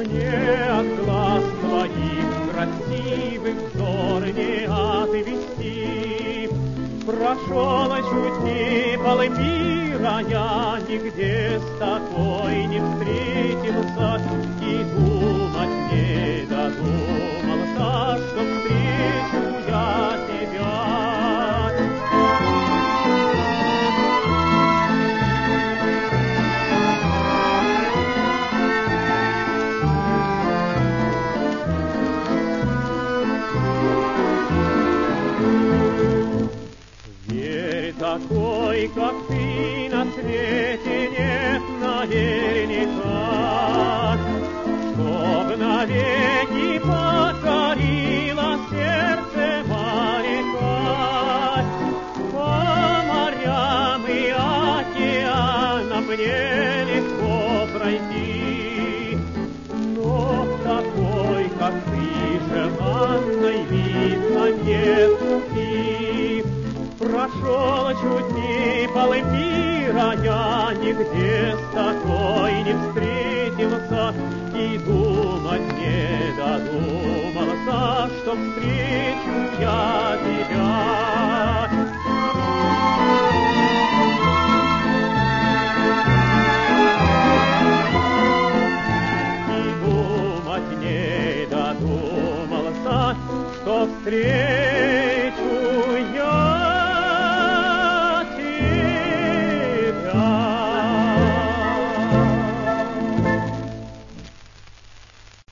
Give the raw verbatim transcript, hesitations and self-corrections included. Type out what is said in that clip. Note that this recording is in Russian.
мне от глаз твоих красивых взор не отвести. Прошел чуть не полмира, я нигде с такой не встретился, и думать не додумался, что встречу я тебя. Такой, как ты, на свете нет наверняка, чтоб навеки покорило сердце моряка. По морям и океанам мне легко пройти, но такой, как ты, желанной видно нет пути. Прошел чуть не полмира, я нигде с такой не встретился, и думать не додумался, что встречу я тебя. И думать не додумался, что встречу